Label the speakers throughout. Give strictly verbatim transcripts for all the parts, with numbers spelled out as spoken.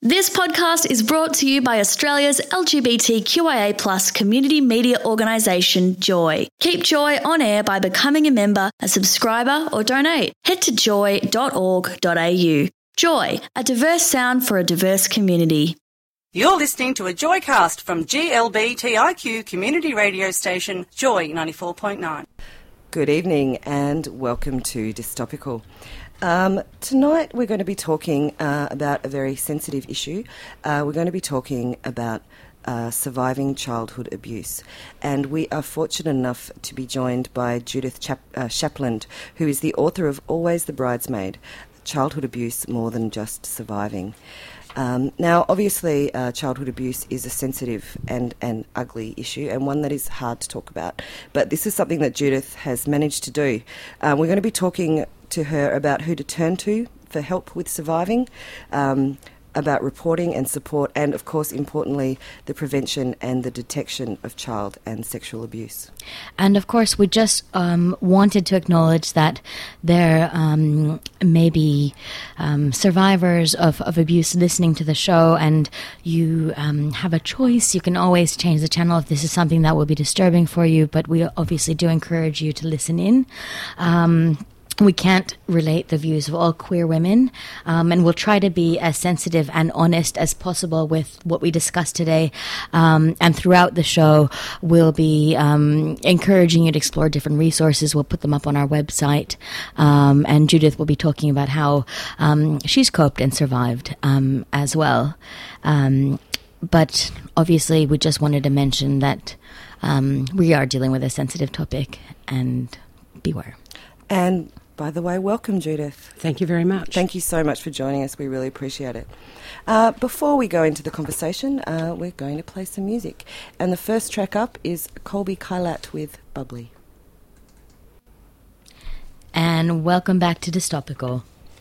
Speaker 1: This podcast is brought to you by Australia's L G B T Q I A plus community media organisation, Joy. Keep Joy on air by becoming a member, a subscriber or donate. Head to joy dot org dot a u. Joy, a diverse sound for a diverse community.
Speaker 2: You're listening to a Joycast from G L B T I Q community radio station, Joy ninety-four point nine.
Speaker 3: Good evening and welcome to Dystopical. Um, tonight we're going to be talking uh, about a very sensitive issue. Uh, we're going to be talking about uh, surviving childhood abuse. And we are fortunate enough to be joined by Judith Chap- uh, Shapland, who is the author of Always the Bridesmaid, Childhood Abuse More Than Just Surviving. Um, now, obviously, uh, childhood abuse is a sensitive and an ugly issue and one that is hard to talk about. But this is something that Judith has managed to do. Uh, we're going to be talking to her about who to turn to for help with surviving, um, about reporting and support, and, of course, importantly, the prevention and the detection of child and sexual abuse.
Speaker 4: And, of course, we just um, wanted to acknowledge that there um, may be um, survivors of, of abuse listening to the show, and you um, have a choice. You can always change the channel if this is something that will be disturbing for you, but we obviously do encourage you to listen in. Um We can't relate the views of all queer women, um, and we'll try to be as sensitive and honest as possible with what we discussed today. Um, and throughout the show, we'll be um, encouraging you to explore different resources. We'll put them up on our website. Um, and Judith will be talking about how um, she's coped and survived um, as well. Um, but obviously, we just wanted to mention that um, we are dealing with a sensitive topic, and beware.
Speaker 3: And by the way, welcome, Judith.
Speaker 5: Thank you very much.
Speaker 3: Thank you so much for joining us. We really appreciate it. Uh, before we go into the conversation, uh, we're going to play some music. And the first track up is Colby Kylat with Bubbly.
Speaker 4: And welcome back to Dystopical.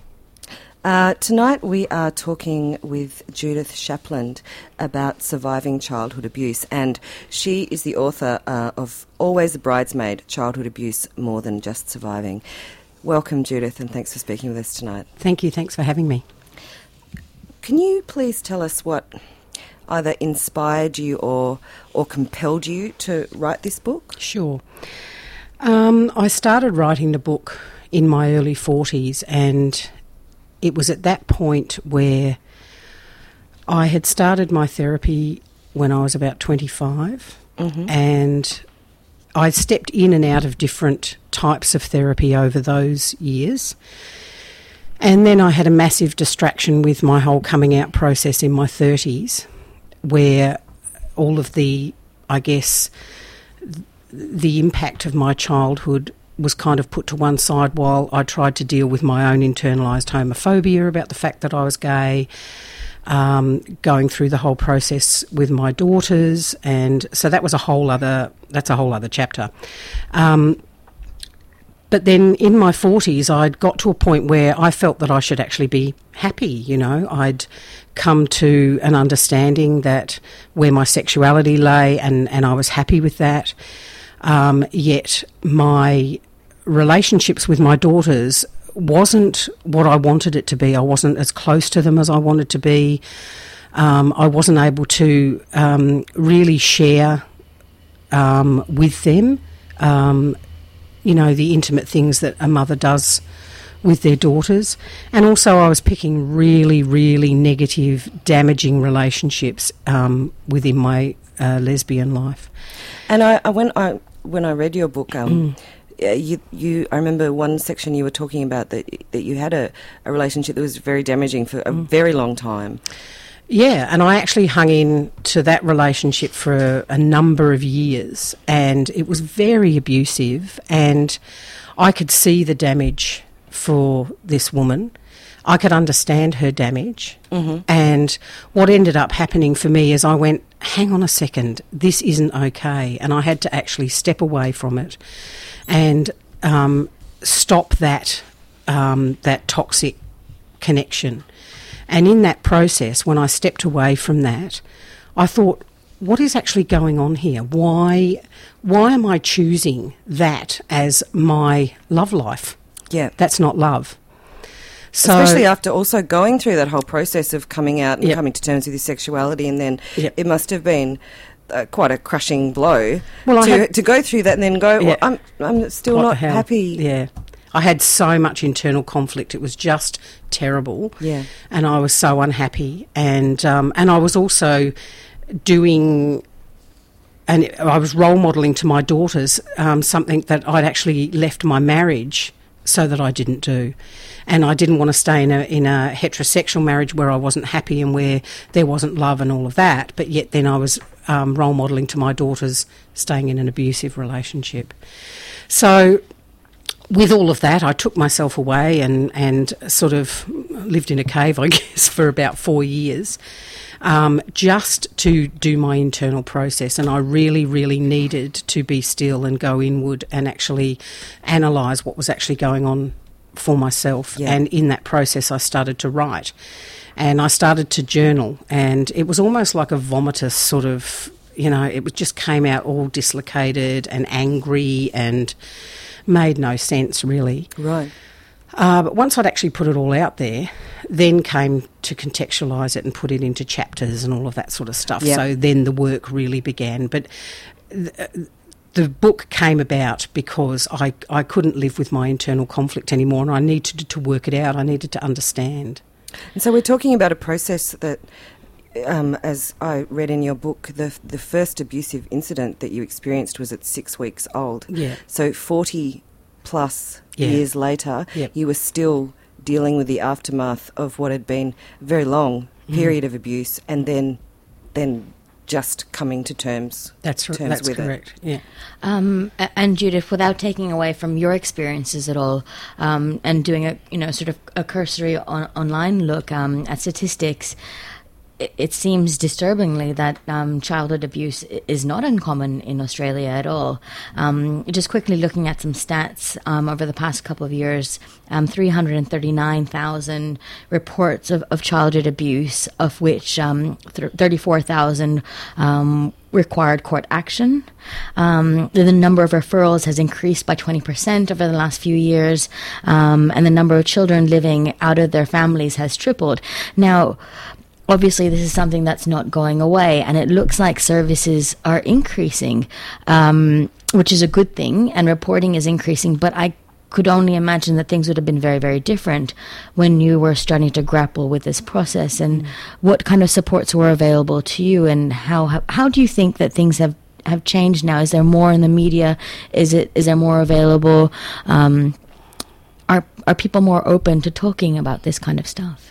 Speaker 3: Uh, tonight we are talking with Judith Shapland about surviving childhood abuse, and she is the author uh, of Always the Bridesmaid, Childhood Abuse More Than Just Surviving. Welcome, Judith, and thanks for speaking with us tonight.
Speaker 5: Thank you. Thanks for having me.
Speaker 3: Can you please tell us what either inspired you or or compelled you to write this book?
Speaker 5: Sure. Um, I started writing the book in my early forties, and it was at that point where I had started my therapy when I was about twenty-five, mm-hmm. and I stepped in and out of different types of therapy over those years. And then I had a massive distraction with my whole coming out process in my thirties, where all of the, I guess, the impact of my childhood was kind of put to one side while I tried to deal with my own internalised homophobia about the fact that I was gay, um, going through the whole process with my daughters, and so that was a whole other, that's a whole other chapter. Um, but then in my forties, I'd got to a point where I felt that I should actually be happy, you know. I'd come to an understanding that where my sexuality lay, and, and I was happy with that. Um, yet my relationships with my daughters wasn't what I wanted it to be. I wasn't as close to them as I wanted to be. Um, I wasn't able to um, really share um, with them, um, you know, the intimate things that a mother does with their daughters. And also I was picking really, really negative, damaging relationships um, within my uh, lesbian life.
Speaker 3: And I, I when I when I read your book, um, mm. you you I remember one section you were talking about that that you had a, a relationship that was very damaging for a mm. very long time.
Speaker 5: Yeah, and I actually hung in to that relationship for a, a number of years, and it was very abusive, and I could see the damage for this woman. I could understand her damage, mm-hmm. and what ended up happening for me is I went, hang on a second, this isn't okay, and I had to actually step away from it and um, stop that um, that toxic connection. And in that process, when I stepped away from that, I thought, what is actually going on here? Why, why am I choosing that as my love life?
Speaker 3: Yeah.
Speaker 5: That's not love. So,
Speaker 3: especially after also going through that whole process of coming out and
Speaker 5: yep.
Speaker 3: coming to terms with your sexuality, and then
Speaker 5: yep.
Speaker 3: it must have been uh, quite a crushing blow
Speaker 5: well,
Speaker 3: to,
Speaker 5: had,
Speaker 3: to go through that and then go,
Speaker 5: yeah.
Speaker 3: well, I'm, I'm still
Speaker 5: what
Speaker 3: not
Speaker 5: the hell?
Speaker 3: happy.
Speaker 5: Yeah. I had so much internal conflict. It was just terrible.
Speaker 3: Yeah.
Speaker 5: And I was so unhappy. And um, and I was also doing, and I was role modelling to my daughters um, something that I'd actually left my marriage so that I didn't do. And I didn't want to stay in a in a heterosexual marriage where I wasn't happy and where there wasn't love and all of that. But yet then I was um, role modelling to my daughters staying in an abusive relationship. So with all of that, I took myself away and, and sort of lived in a cave, I guess, for about four years, um, just to do my internal process. And I really, really needed to be still and go inward and actually analyse what was actually going on for myself.
Speaker 3: Yeah.
Speaker 5: And in that process, I started to write. And I started to journal. And it was almost like a vomitous sort of, you know, it just came out all dislocated and angry and made no sense, really.
Speaker 3: Right.
Speaker 5: Uh, but once I'd actually put it all out there, then came to contextualise it and put it into chapters and all of that sort of stuff.
Speaker 3: Yep.
Speaker 5: So then the work really began. But th- the book came about because I, I couldn't live with my internal conflict anymore, and I needed to work it out. I needed to understand.
Speaker 3: And so we're talking about a process that, Um, as I read in your book, the the first abusive incident that you experienced was at six weeks old.
Speaker 5: Yeah.
Speaker 3: So forty plus
Speaker 5: Yeah.
Speaker 3: years later,
Speaker 5: Yep.
Speaker 3: you were still dealing with the aftermath of what had been a very long period mm. of abuse, and then then just coming to terms.
Speaker 5: That's r-
Speaker 3: terms
Speaker 5: that's
Speaker 3: with
Speaker 5: correct.
Speaker 3: It.
Speaker 5: Yeah.
Speaker 4: Um, a- and Judith, without taking away from your experiences at all, um, and doing a you know sort of a cursory on- online look um, at statistics, it seems disturbingly that um, childhood abuse is not uncommon in Australia at all. Um, just quickly looking at some stats um, over the past couple of years, um, three hundred thirty-nine thousand reports of, of childhood abuse, of which um, th- thirty-four thousand um, required court action. Um, the, the number of referrals has increased by twenty percent over the last few years, um, and the number of children living out of their families has tripled. Now, obviously, this is something that's not going away, and it looks like services are increasing, um, which is a good thing, and reporting is increasing. But I could only imagine that things would have been very, very different when you were starting to grapple with this process. And mm. what kind of supports were available to you, and how how, how do you think that things have, have changed now? Is there more in the media? Is it is there more available? Um, are are people more open to talking about this kind of stuff?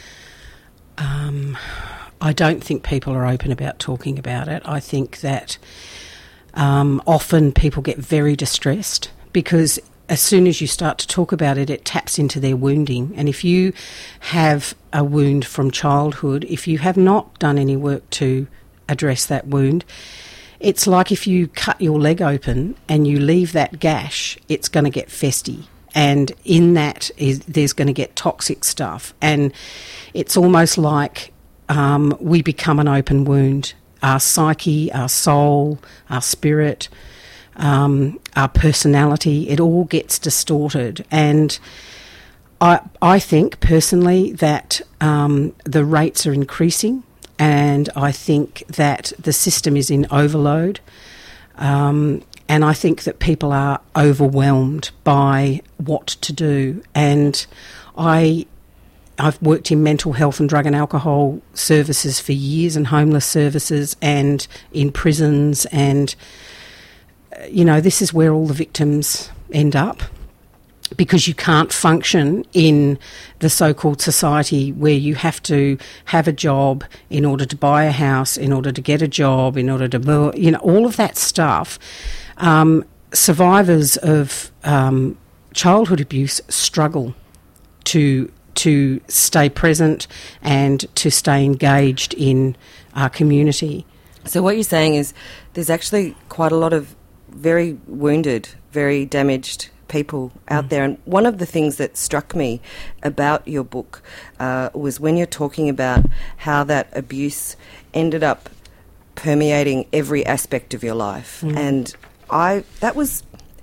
Speaker 5: Um, I don't think people are open about talking about it. I think that um, often people get very distressed because as soon as you start to talk about it, it taps into their wounding. And if you have a wound from childhood, if you have not done any work to address that wound, it's like if you cut your leg open and you leave that gash, it's going to get festy. And in that is there's going to get toxic stuff. And it's almost like um, we become an open wound. Our psyche, our soul, our spirit, um, our personality, it all gets distorted. And I, I think personally that um, the rates are increasing, and I think that the system is in overload. Um, And I think that people are overwhelmed by what to do. And I, I've worked in mental health and drug and alcohol services for years, and homeless services, and in prisons. And, uh, you know, this is where all the victims end up, because you can't function in the so-called society where you have to have a job in order to buy a house, in order to get a job, in order to, you know, all of that stuff. Um, survivors of um, childhood abuse struggle to to stay present and to stay engaged in our community.
Speaker 3: So what you're saying is there's actually quite a lot of very wounded, very damaged people out mm. there. And one of the things that struck me about your book uh, was when you're talking about how that abuse ended up permeating every aspect of your life. Mm. And I that was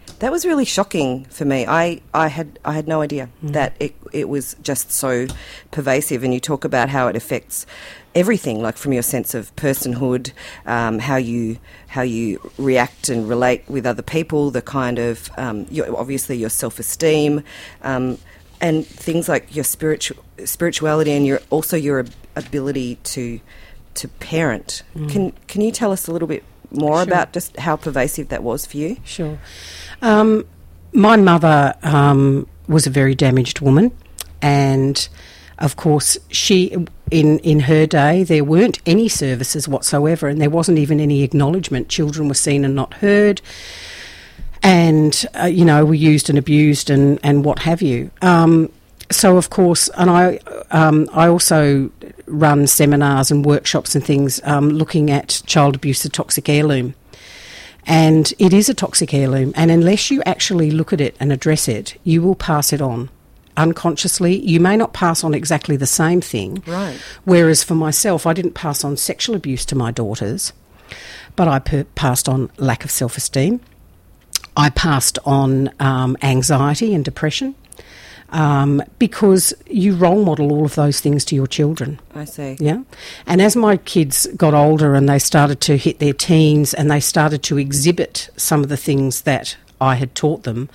Speaker 3: That was really shocking for me. I, I had I had no idea mm. that it it was just so pervasive. And you talk about how it affects everything, like from your sense of personhood, um, how you how you react and relate with other people, the kind of um, your, obviously your self-esteem, um, and things like your spiritu- spirituality and your also your ability to to parent. Mm. Can can you tell us a little bit more sure. about just how pervasive that was for you?
Speaker 5: Sure. Um, my mother um, was a very damaged woman, and of course she, in, in her day, there weren't any services whatsoever, and there wasn't even any acknowledgement. Children were seen and not heard, and, uh, you know, were used and abused and, and what have you. Um, so, of course, and I, um, I also run seminars and workshops and things um, looking at child abuse, the toxic heirloom. And it is a toxic heirloom, and unless you actually look at it and address it, you will pass it on unconsciously. You may not pass on exactly the same thing.
Speaker 3: Right.
Speaker 5: Whereas for myself, I didn't pass on sexual abuse to my daughters, but I per- passed on lack of self-esteem. I passed on um, anxiety and depression. Um, because you role model all of those things to your children.
Speaker 3: I see.
Speaker 5: Yeah. And as my kids got older and they started to hit their teens and they started to exhibit some of the things that I had taught them,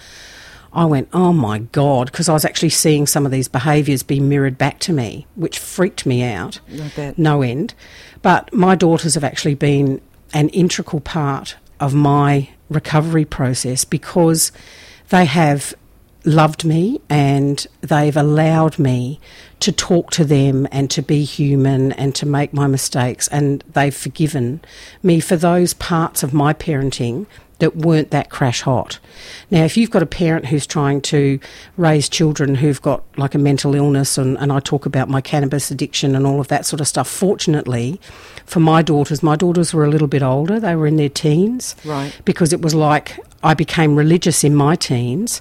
Speaker 5: I went, oh my God, because I was actually seeing some of these behaviours be mirrored back to me, which freaked me out.
Speaker 3: I bet.
Speaker 5: No end. But my daughters have actually been an integral part of my recovery process because they have loved me and they've allowed me to talk to them and to be human and to make my mistakes, and they've forgiven me for those parts of my parenting that weren't that crash hot. Now, if you've got a parent who's trying to raise children who've got like a mental illness, and, and I talk about my cannabis addiction and all of that sort of stuff, fortunately for my daughters, my daughters were a little bit older, they were in their teens.
Speaker 3: Right.
Speaker 5: Because it was like I became religious in my teens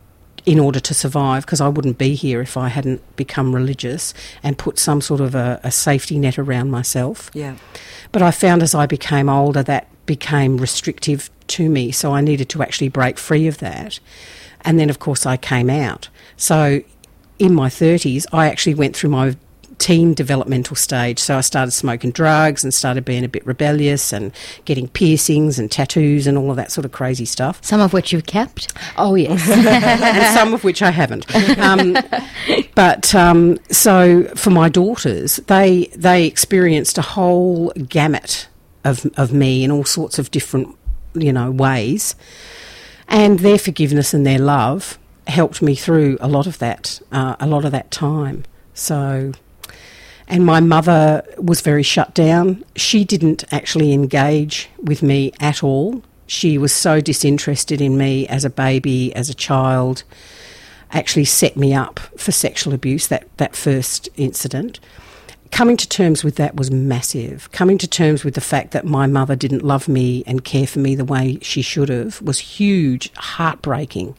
Speaker 5: in order to survive, because I wouldn't be here if I hadn't become religious and put some sort of a, a safety net around myself.
Speaker 3: Yeah.
Speaker 5: But I found as I became older that became restrictive to me, so I needed to actually break free of that. And then, of course, I came out. So in my thirties, I actually went through my teen developmental stage. So I started smoking drugs and started being a bit rebellious and getting piercings and tattoos and all of that sort of crazy stuff.
Speaker 4: Some of which you've kept?
Speaker 5: Oh, yes. And some of which I haven't. Um, but um, so for my daughters, they they experienced a whole gamut of of me in all sorts of different, you know, ways. And their forgiveness and their love helped me through a lot of that, uh, a lot of that time. So... And my mother was very shut down. She didn't actually engage with me at all. She was so disinterested in me as a baby, as a child, actually set me up for sexual abuse, that, that first incident. Coming to terms with that was massive. Coming to terms with the fact that my mother didn't love me and care for me the way she should have was huge, heartbreaking.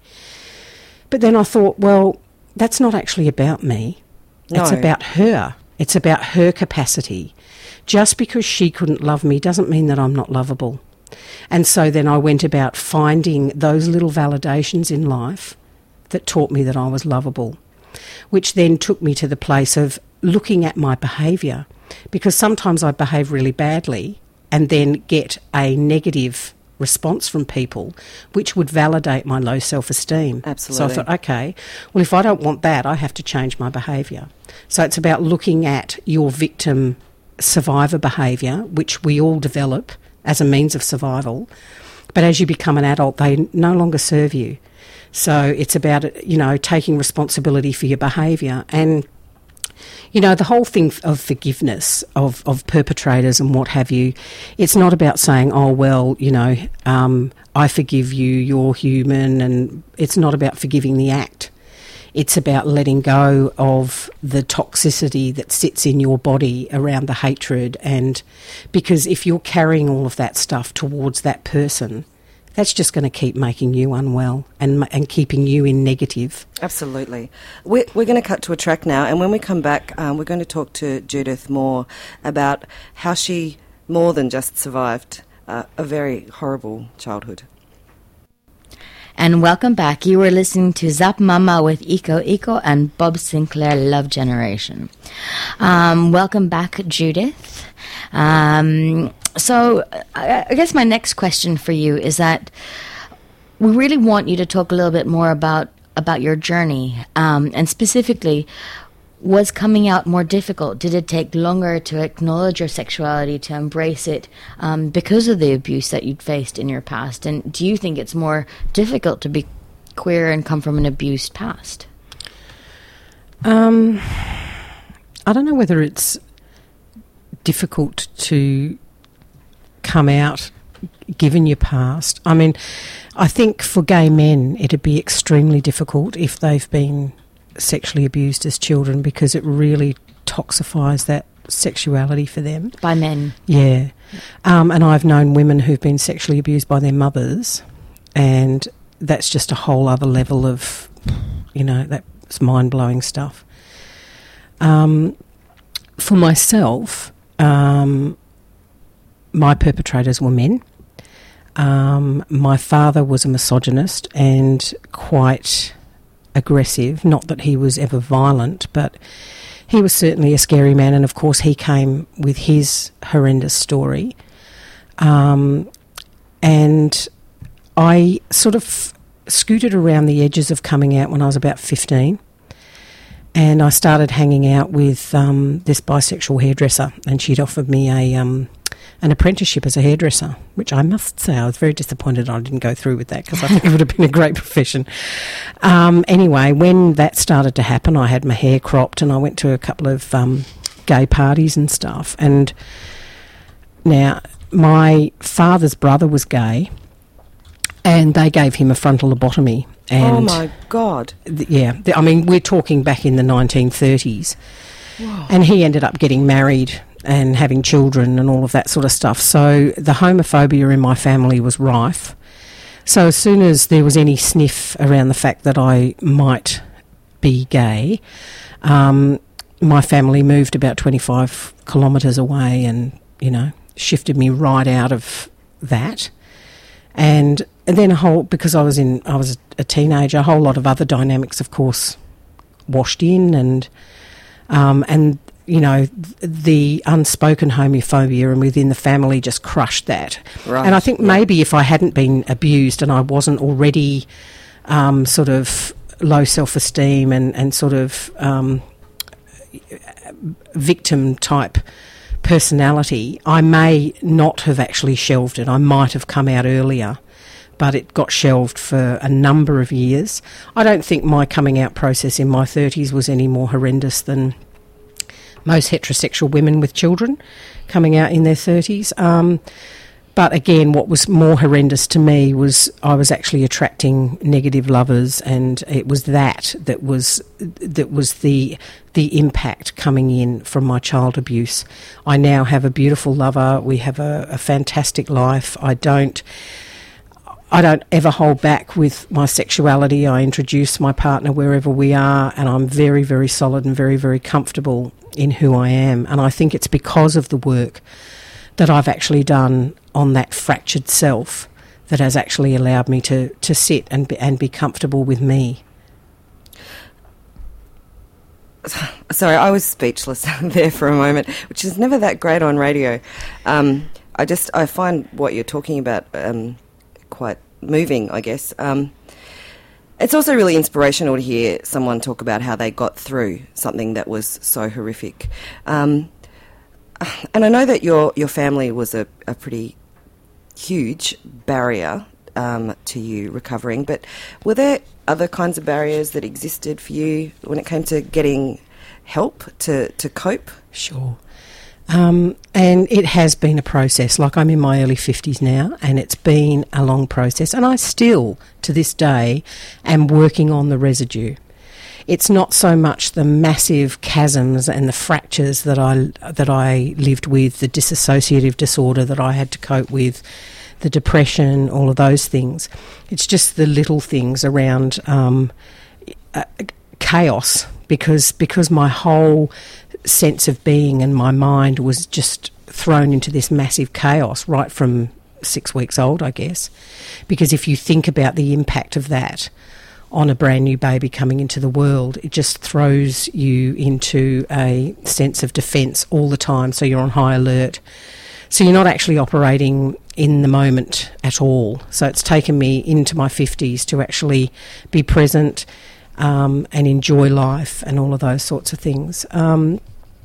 Speaker 5: But then I thought, well, that's not actually about me.
Speaker 3: No.
Speaker 5: It's about her. It's about her capacity. Just because she couldn't love me doesn't mean that I'm not lovable. And so then I went about finding those little validations in life that taught me that I was lovable, which then took me to the place of looking at my behaviour, because sometimes I behave really badly and then get a negative response from people which would validate my low self-esteem.
Speaker 3: Absolutely.
Speaker 5: So I thought, okay, well, if I don't want that, I have to change my behaviour. So it's about looking at your victim survivor behaviour, which we all develop as a means of survival, but as you become an adult, they no longer serve you. So it's about, you know, taking responsibility for your behaviour. And you know, the whole thing of forgiveness of, of perpetrators and what have you, it's not about saying, oh, well, you know, um, I forgive you, you're human, and it's not about forgiving the act. It's about letting go of the toxicity that sits in your body around the hatred, and because if you're carrying all of that stuff towards that person, that's just going to keep making you unwell and and keeping you in negative.
Speaker 3: Absolutely. We're, we're going to cut to a track now, and when we come back, um, we're going to talk to Judith more about how she more than just survived uh, a very horrible childhood.
Speaker 4: And welcome back. You were listening to Zap Mama with Eco Eco and Bob Sinclair, Love Generation. Um, welcome back, Judith. Um, so I, I guess my next question for you is that we really want you to talk a little bit more about, about your journey, um, and specifically, was coming out more difficult? Did it take longer to acknowledge your sexuality, to embrace it, um, because of the abuse that you'd faced in your past? And do you think it's more difficult to be queer and come from an abused past?
Speaker 5: Um, I don't know whether it's difficult to come out given your past. I mean, I think for gay men it'd be extremely difficult if they've been sexually abused as children, because it really toxifies that sexuality for them.
Speaker 4: By men?
Speaker 5: Yeah. Um, and I've known women who've been sexually abused by their mothers, and that's just a whole other level of, you know, that's mind-blowing stuff. Um, for myself, um, my perpetrators were men. Um, my father was a misogynist and quite aggressive. Not that he was ever violent, but he was certainly a scary man, and of course he came with his horrendous story. Um, and I sort of scooted around the edges of coming out when I was about fifteen, and I started hanging out with um, this bisexual hairdresser, and she'd offered me a um, an apprenticeship as a hairdresser, which I must say I was very disappointed I didn't go through with that, because I think it would have been a great profession. Um, anyway, when that started to happen, I had my hair cropped and I went to a couple of um, gay parties and stuff. And now my father's brother was gay, and they gave him a frontal lobotomy. And
Speaker 3: oh my God.
Speaker 5: Th- yeah, th- I mean, we're talking back in the nineteen thirties. Whoa. And he ended up getting married and having children and all of that sort of stuff. So the homophobia in my family was rife. So as soon as there was any sniff around the fact that I might be gay, um, my family moved about twenty-five kilometres away and, you know, shifted me right out of that. And, and then a whole, because I was in, I was a teenager, a whole lot of other dynamics, of course, washed in, and um, and you know, the unspoken homophobia and within the family just crushed that. Right. And I think maybe if I hadn't been abused and I wasn't already um, sort of low self-esteem and, and sort of um, victim type personality, I may not have actually shelved it. I might have come out earlier, but it got shelved for a number of years. I don't think my coming out process in my thirties was any more horrendous than most heterosexual women with children coming out in their thirties. Um, but again, what was more horrendous to me was I was actually attracting negative lovers, and it was that that was that was the the impact coming in from my child abuse. I now have a beautiful lover. We have a, a fantastic life. I don't I don't ever hold back with my sexuality. I introduce my partner wherever we are, and I'm very, very solid and very, very comfortable in who I am. And I think it's because of the work that I've actually done on that fractured self that has actually allowed me to, to sit and be, and be comfortable with me.
Speaker 3: Sorry, I was speechless there for a moment, which is never that great on radio. Um, I just, I find what you're talking about um, quite moving, I guess. Um, it's also really inspirational to hear someone talk about how they got through something that was so horrific. Um, and I know that your, your family was a, a pretty huge barrier um, to you recovering, but were there other kinds of barriers that existed for you when it came to getting help to, to cope?
Speaker 5: Sure. Um, and it has been a process. Like, I'm in my early fifties now, and it's been a long process, and I still, to this day, am working on the residue. It's not so much the massive chasms and the fractures that I that I lived with, the dissociative disorder that I had to cope with, the depression, all of those things. It's just the little things around um, uh, chaos, because because my whole sense of being and my mind was just thrown into this massive chaos right from six weeks old, I guess. Because if you think about the impact of that on a brand new baby coming into the world, it just throws you into a sense of defence all the time, so you're on high alert. So you're not actually operating in the moment at all. So it's taken me into my fifties to actually be present um, and enjoy life and all of those sorts of things. Um,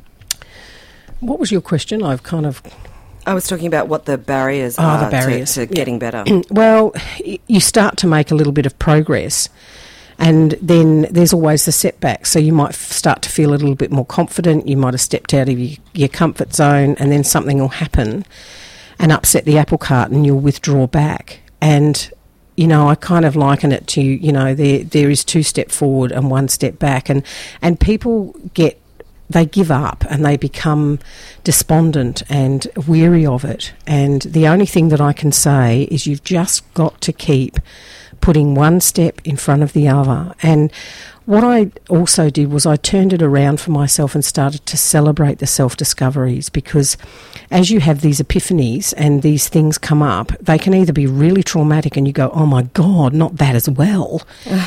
Speaker 5: what was your question? I've kind of...
Speaker 3: I was talking about what the barriers
Speaker 5: oh,
Speaker 3: are
Speaker 5: the barriers.
Speaker 3: to, to getting better.
Speaker 5: Well, you start to make a little bit of progress, and then there's always the setbacks. So you might f- start to feel a little bit more confident. You might have stepped out of your, your comfort zone, and then something will happen and upset the apple cart, and you'll withdraw back. And, you know, I kind of liken it to, you know, there there is two step forward and one step back. And, and people get, they give up and they become despondent and weary of it. And the only thing that I can say is you've just got to keep putting one step in front of the other. And what I also did was I turned it around for myself and started to celebrate the self-discoveries, because as you have these epiphanies and these things come up, they can either be really traumatic and you go, oh my God, not that as well.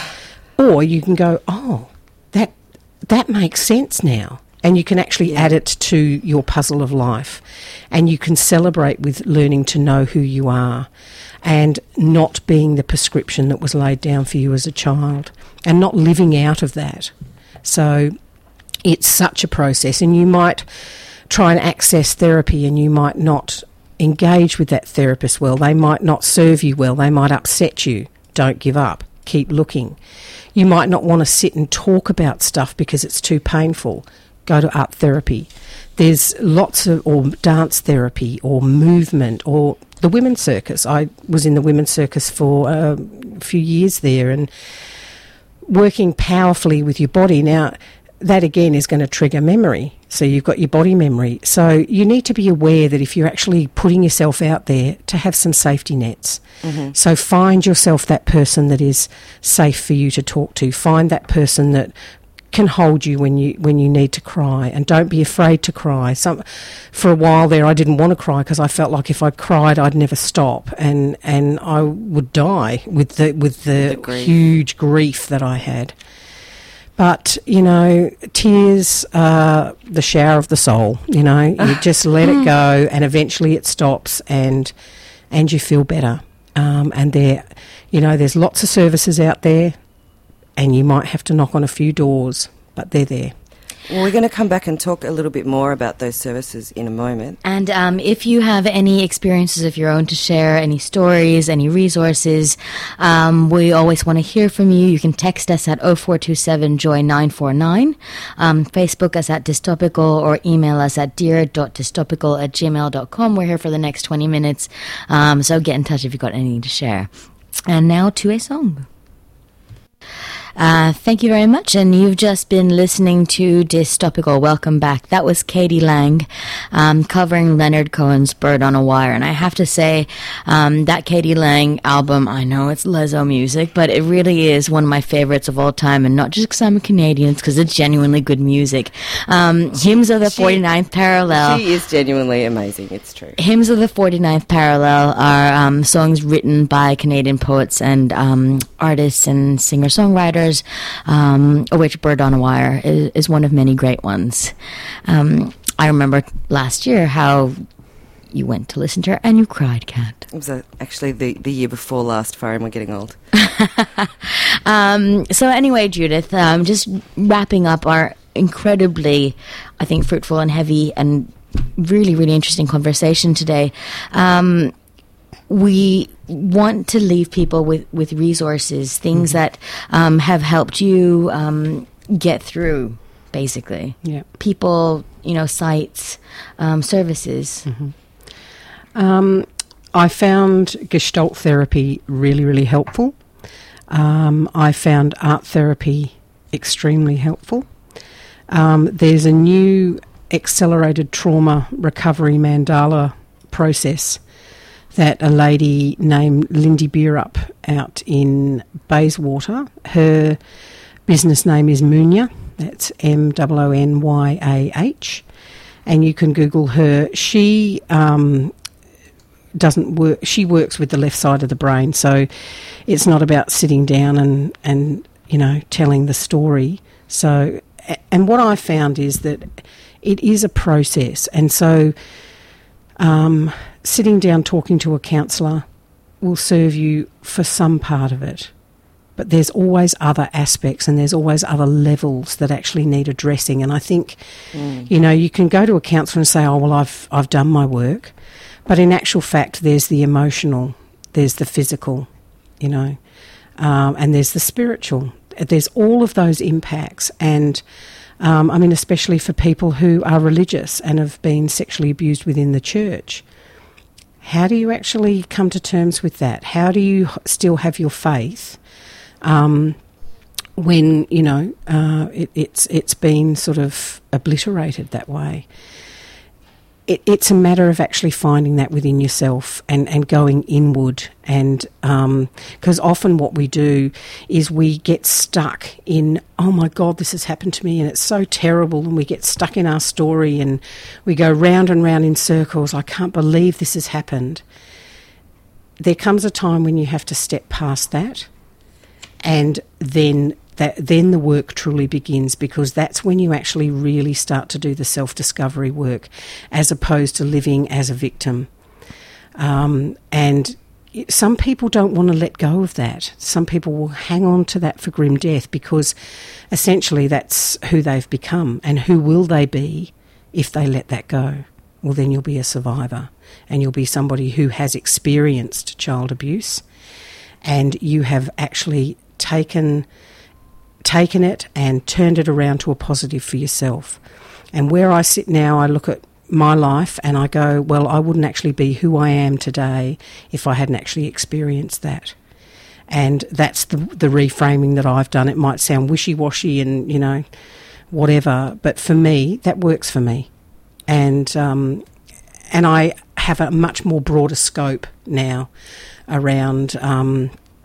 Speaker 5: Or you can go, oh, that that makes sense now. And you can actually yeah. add it to your puzzle of life. And you can celebrate with learning to know who you are and not being the prescription that was laid down for you as a child and not living out of that. So it's such a process, and you might try and access therapy and you might not engage with that therapist well. They might not serve you well. They might upset you. Don't give up. Keep looking. You might not want to sit and talk about stuff because it's too painful. Go to art therapy. There's lots of, or dance therapy, or movement, or the women's circus. I was in the women's circus for uh, a few years there, and working powerfully with your body. Now, that again is going to trigger memory. So you've got your body memory. So you need to be aware that if you're actually putting yourself out there, to have some safety nets. Mm-hmm. So find yourself that person that is safe for you to talk to. Find that person that can hold you when you when you need to cry, and don't be afraid to cry. Some, for a while there, I didn't want to cry because I felt like if I cried, I'd never stop, and, and I would die with the with the, the grief. huge grief that I had. But, you know, tears are the shower of the soul, you know. You just let it go, and eventually it stops, and and you feel better. Um, and there, you know, there's lots of services out there, and you might have to knock on a few doors, but they're there.
Speaker 3: Well, we're going to come back and talk a little bit more about those services in a moment.
Speaker 4: And um, if you have any experiences of your own to share, any stories, any resources, um, we always want to hear from you. You can text us at oh four two seven joy nine four nine, um, Facebook us at Dystopical, or email us at dear dot dystopical at gmail dot com. We're here for the next twenty minutes, um, so get in touch if you've got anything to share. And now to a song. Uh, thank you very much, and you've just been listening to Dystopical. Welcome back. That was k.d. lang um, covering Leonard Cohen's Bird on a Wire, and I have to say um, that k.d. lang album, I know it's Lizzo music, but it really is one of my favorites of all time, and not just because I'm a Canadian, it's because it's genuinely good music. Um, Hymns of the she, forty-ninth Parallel.
Speaker 3: She is genuinely amazing, it's true.
Speaker 4: Hymns of the forty-ninth Parallel are um, songs written by Canadian poets and um, artists and singer-songwriters, Um, which Bird on a Wire is, is one of many great ones. Um, I remember last year how you went to listen to her and you cried, Kat.
Speaker 3: It was uh, actually the, the year before last, Fire, and we're getting old.
Speaker 4: um, so anyway, Judith, um, just wrapping up our incredibly, I think, fruitful and heavy and really, really interesting conversation today. Um, we want to leave people with, with resources, things mm-hmm. that um, have helped you um, get through, basically.
Speaker 5: Yeah.
Speaker 4: People, you know, sites, um, services.
Speaker 5: Mm-hmm. Um, I found Gestalt therapy really, really helpful. Um, I found art therapy extremely helpful. Um, there's a new accelerated trauma recovery mandala process that a lady named Lindy Bierup out in Bayswater, her business name is Munya, that's M O O N Y A H, and you can Google her. She um, doesn't work. She works with the left side of the brain, so it's not about sitting down and, and you know, telling the story. So, and what I found is that it is a process, and so um, sitting down talking to a counsellor will serve you for some part of it. But there's always other aspects and there's always other levels that actually need addressing. And I think, mm. you know, you can go to a counsellor and say, oh, well, I've I've done my work. But in actual fact, there's the emotional, there's the physical, you know, um, and there's the spiritual. There's all of those impacts. And, um, I mean, especially for people who are religious and have been sexually abused within the church. How do you actually come to terms with that? How do you still have your faith Um, when, you know, uh, it, it's it's been sort of obliterated that way? It, it's a matter of actually finding that within yourself and, and going inward. And because um, often what we do is we get stuck in, oh my God, this has happened to me and it's so terrible, and we get stuck in our story and we go round and round in circles. I can't believe this has happened. There comes a time when you have to step past that. And then that, then the work truly begins, because that's when you actually really start to do the self-discovery work, as opposed to living as a victim. Um, and some people don't want to let go of that. Some people will hang on to that for grim death, because essentially that's who they've become. And who will they be if they let that go? Well, then you'll be a survivor, and you'll be somebody who has experienced child abuse, and you have actually taken taken it and turned it around to a positive for yourself. And where I sit now, I look at my life and I go, well, I wouldn't actually be who I am today if I hadn't actually experienced that. And that's the the reframing that I've done. It might sound wishy-washy and, you know, whatever, but for me, that works for me. And um, and I have a much more broader scope now around Um,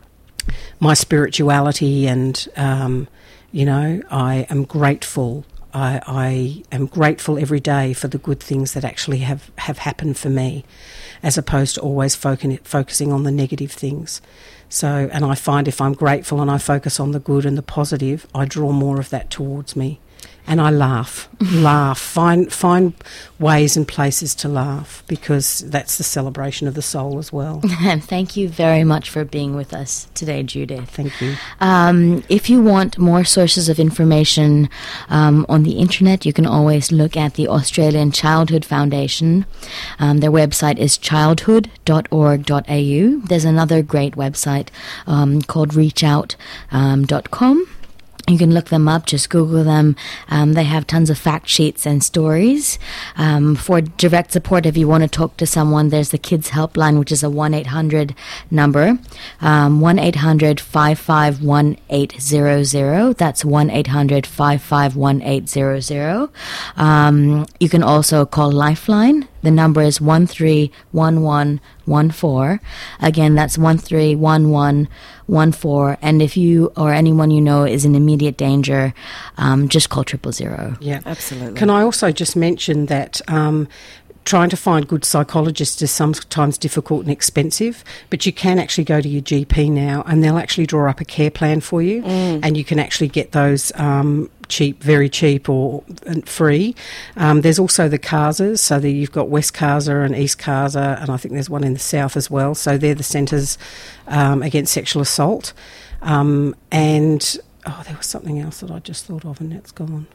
Speaker 5: my spirituality, and um, you know, I am grateful. I, I am grateful every day for the good things that actually have, have happened for me, as opposed to always focusing focusing on the negative things. So, and I find if I'm grateful and I focus on the good and the positive, I draw more of that towards me. And I laugh, laugh, find find ways and places to laugh, because that's the celebration of the soul as well.
Speaker 4: And thank you very much for being with us today, Judith.
Speaker 5: Thank you.
Speaker 4: Um, if you want more sources of information um, on the internet, you can always look at the Australian Childhood Foundation. Um, their website is childhood dot org dot a u. There's another great website um, called reach out dot com. You can look them up, just Google them. Um, they have tons of fact sheets and stories. Um, for direct support, if you want to talk to someone, there's the Kids Helpline, which is a one eight hundred number, um, one eight hundred five five one eight zero zero. That's one eight hundred five five one eight zero zero. Um, you can also call Lifeline. The number is one three one one one four. Again, that's one three one one one four. And if you or anyone you know is in immediate danger, um, just call triple zero.
Speaker 5: Yeah,
Speaker 3: absolutely.
Speaker 5: Can I also just mention that um, trying to find good psychologists is sometimes difficult and expensive, but you can actually go to your G P now and they'll actually draw up a care plan for you, mm. and you can actually get those um, cheap, very cheap or free. Um, there's also the CASAs, so that you've got West CASA and East CASA, and I think there's one in the south as well. So they're the centres um, against sexual assault. Um, and, oh, there was something else that I just thought of and it's gone.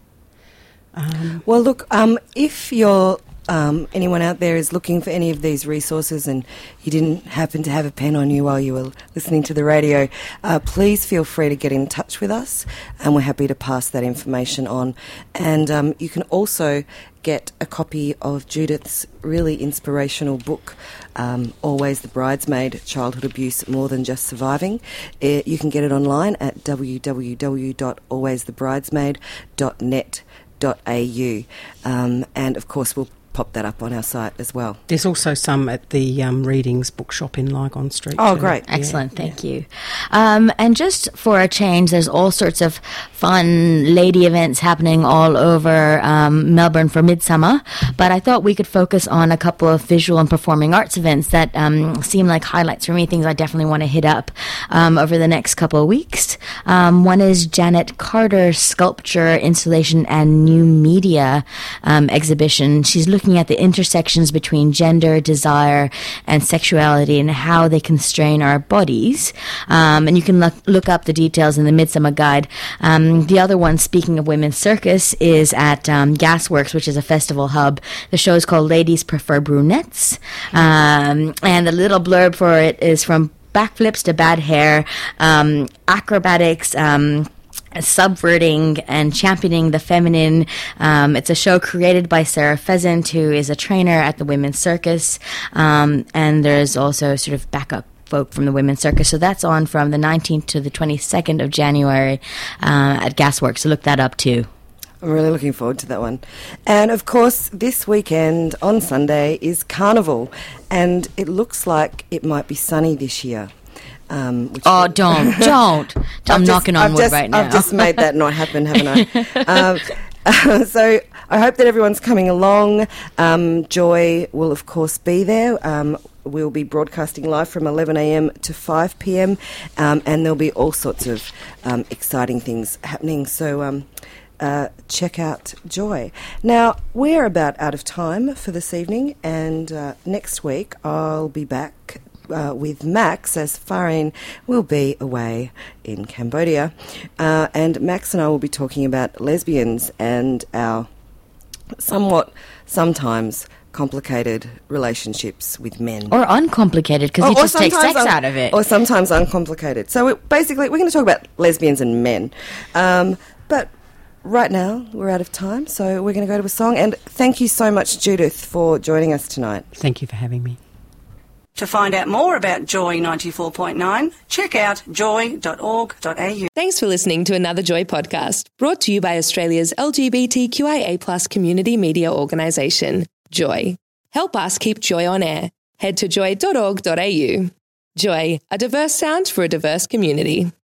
Speaker 5: Um,
Speaker 3: well, look, um, if you're... Um, anyone out there is looking for any of these resources and you didn't happen to have a pen on you while you were listening to the radio, uh, please feel free to get in touch with us, and we're happy to pass that information on. And um, you can also get a copy of Judith's really inspirational book, um, Always the Bridesmaid, Childhood Abuse More Than Just Surviving. It, you can get it online at w w w dot always the bridesmaid dot net dot a u. Um, and, of course, we'll pop that up on our site as well.
Speaker 5: There's also some at the um, Readings bookshop in Lygon Street.
Speaker 3: Oh,
Speaker 5: too.
Speaker 3: great.
Speaker 4: Excellent,
Speaker 5: Yeah,
Speaker 4: thank you. Um, and just for a change, there's all sorts of fun lady events happening all over um, Melbourne for Midsummer, but I thought we could focus on a couple of visual and performing arts events that um, seem like highlights for me, things I definitely want to hit up um, over the next couple of weeks. Um, one is Janet Carter's sculpture, installation, and new media um, exhibition. She's looking at the intersections between gender, desire, and sexuality and how they constrain our bodies. Um, and you can look, look up the details in the Midsummer Guide. Um, the other one, speaking of women's circus, is at um, Gasworks, which is a festival hub. The show is called Ladies Prefer Brunettes. Um, and the little blurb for it is from backflips to bad hair, um, acrobatics, um, subverting and championing the feminine. Um, it's a show created by Sarah Pheasant, who is a trainer at the Women's Circus. Um, and there's also sort of backup folk from the Women's Circus. So that's on from the nineteenth to the twenty-second of January uh, at Gasworks. So look that up too.
Speaker 3: I'm really looking forward to that one. And of course, this weekend on Sunday is Carnival, and it looks like it might be sunny this year. Um, which
Speaker 4: oh, don't, don't. I'm
Speaker 3: just,
Speaker 4: knocking on
Speaker 3: I've
Speaker 4: wood
Speaker 3: just,
Speaker 4: right now.
Speaker 3: I've just made that not happen, haven't I? um, uh, so I hope that everyone's coming along. Um, Joy will, of course, be there. Um, we'll be broadcasting live from eleven a.m. to five p.m. Um, and there'll be all sorts of um, exciting things happening. So um, uh, check out Joy. Now, we're about out of time for this evening, and uh, next week I'll be back Uh, with Max, as Farin will be away in Cambodia. Uh, and Max and I will be talking about lesbians and our somewhat, sometimes, complicated relationships with men.
Speaker 4: Or uncomplicated, because you just take sex
Speaker 3: un-
Speaker 4: out of it.
Speaker 3: Or sometimes uncomplicated. So it, basically, we're going to talk about lesbians and men. Um, but right now, we're out of time, so we're going to go to a song. And thank you so much, Judith, for joining us tonight.
Speaker 5: Thank you for having me.
Speaker 2: To find out more about Joy ninety-four point nine, check out joy dot org dot a u.
Speaker 6: Thanks for listening to another Joy podcast, brought to you by Australia's L G B T Q I A plus community media organisation, Joy. Help us keep Joy on air. Head to joy dot org dot a u. Joy, a diverse sound for a diverse community.